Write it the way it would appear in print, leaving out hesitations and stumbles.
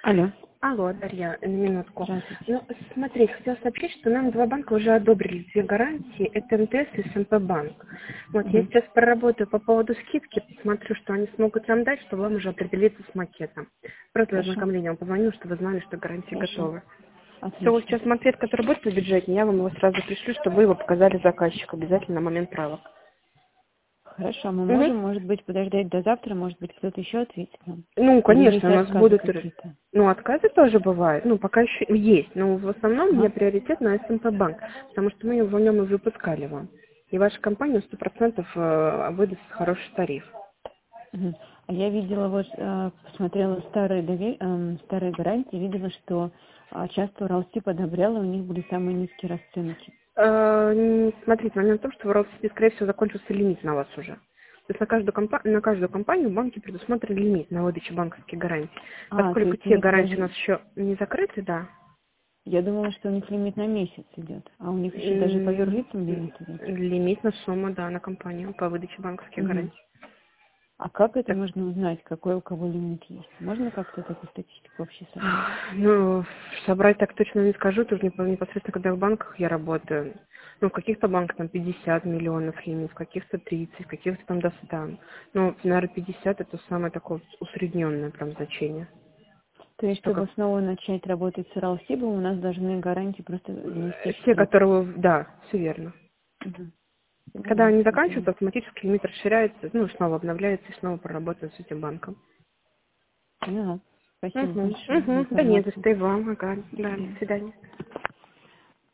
Алло, Алло, Дарья, на минутку. здравствуйте. Ну, смотри, хотела сообщить, что нам два банка уже одобрили две гарантии. Это МТС и СМП банк. Вот, я Мгм. сейчас проработаю по поводу скидки, посмотрю, что они смогут нам дать, чтобы вам уже определиться с макетом. Просто для Хорошо, ознакомления вам позвоню, чтобы вы знали, что гарантии хорошо, готовы. Все, отлично. сейчас макет, который будет по бюджете, я вам его сразу пришлю, чтобы вы его показали заказчику обязательно на момент правок. Хорошо, мы Угу. можем, может быть, подождать до завтра, может быть, кто-то еще ответит нам. Ну, Или есть конечно, у нас отказы будут, какие-то? ну, отказы тоже бывают, ну, пока еще есть, но в основном у меня Ага. приоритет на СМП банк, потому что мы в нем и выпускали вам. И ваша компания 100% выдаст хороший тариф. Мгм. А я видела, вот, посмотрела старые гарантии, видела, что часто Уралсиб одобряла, у них были самые низкие расценки. Смотрите, момент в том, что в Росте, скорее всего, закончился лимит на вас уже. То есть на каждую компанию в банке предусмотрен лимит на выдачу банковских гарантий. То Поскольку есть у те них гарантии у даже, нас еще не закрыты, да, я думала, что у них лимит на месяц идет, а у них еще даже по юрлицам лимит идет. лимит на сумму, да, на компанию по выдаче банковских Мгм. гарантий. А как это Так, можно узнать, какой у кого лимит есть? Можно как-то такую статистику вообще собрать? ну, собрать так точно не скажу, тут непосредственно, когда в банках я работаю. Ну, в каких-то банках там 50 миллионов лимит, в каких-то 30, в каких-то там до 100. Ну, наверное, 50 это самое такое усредненное прям значение. То есть, Что чтобы как снова начать работать с Уралсибом, у нас должны гарантии просто не истечь те, срок. которые, да, все верно. Мгм. Когда Поняла, они я поняла. заканчиваются, автоматически лимит расширяется, ну, снова обновляется и снова проработает с этим банком. Поняла. Спасибо Угу, большое за угу, да нет, за информацию. что и вам, ага, До да, до свидания. свидания.